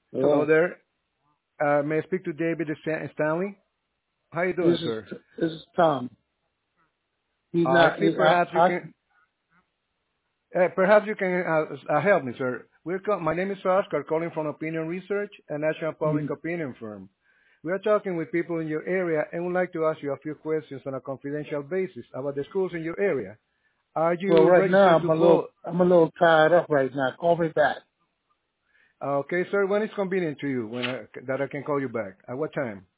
Hello Yeah, there. May I speak to David Stanley? How you doing, this is sir? this is Tom. He's I not. see. I Perhaps you can help me, sir. My name is Oscar, calling from Opinion Research, a national public mm, opinion firm. We are talking with people in your area and would like to ask you a few questions on a confidential basis about the schools in your area. Are well, you right now registered I'm to a little vote? I'm a little tied up right now. Call me back. Okay, sir. When is convenient to you that I can call you back? At what time?